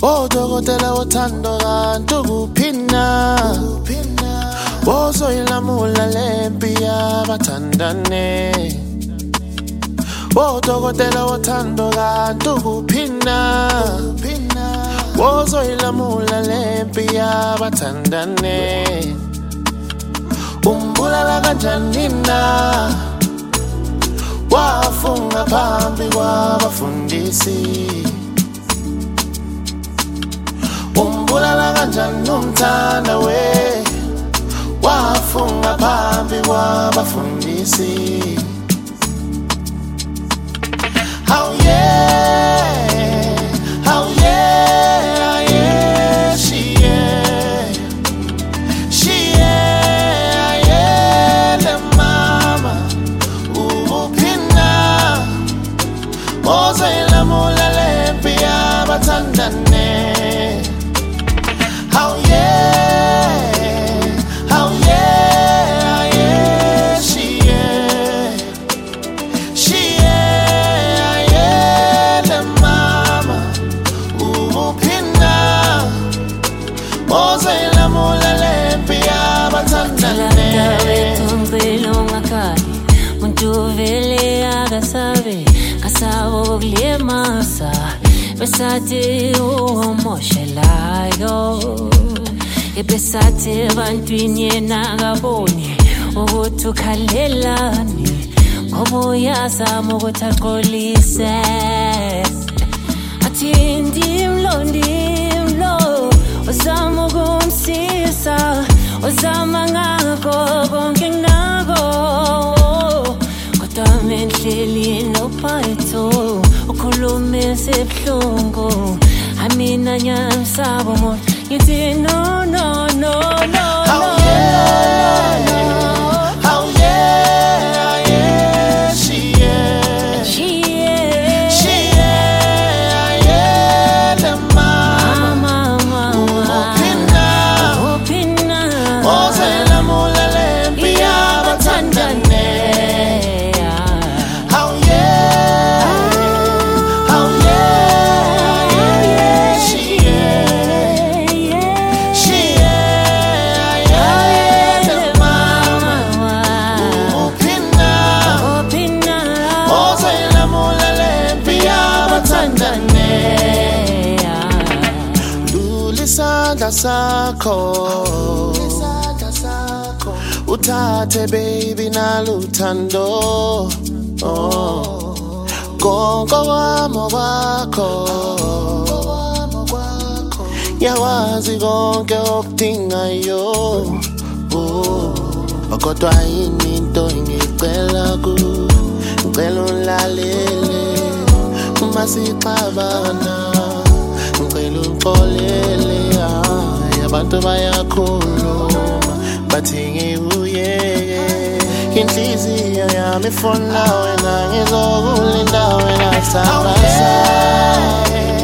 Odokotela wothando kanti ukuphina Wozoyilamula lempi yabathandane Odokotela wothando kanti ukuphina Wozoyilamula lempi yabathandane Umbulala kanjani na Wafunga phambi kwabafundisi Umbulala kanjani umthanda we Wafunga phambi kwabafundisi How yeah she yeah the mama upina Ozoyilamula lempi yabathandane How yeah she yeah the mama upina Ozoyilamula lempi yabathandane Muntu vele akasabe kasabo kulemasa besathi umoshelayo ebesathi bantwini yena akaboni ukuthi ukhalelani ngoba uyazama ukuthi aqolise athi ndimlo uzama ukumsiza uzama ngakho konke nako kodwa menhleli nophaitho ukhulume sebuhlungu amina nyamsabo mo ngithi no How yeah she yeah the mama upina Ozoyilamula lempi yabathandane How yeah she yeah the mama upina Ozoyilamula lempi yabathandane Lulisandla sakho Uthathe baby naluthando konke kwami kwakho Yawazi konke okudingayo kodwa yini into engicela ngicela ulalele uma sixabana ngicela uxolele abantu bayakhuluma bathi ngiyeke inhliziyo yami ifuna wena ngizokulinda wena saba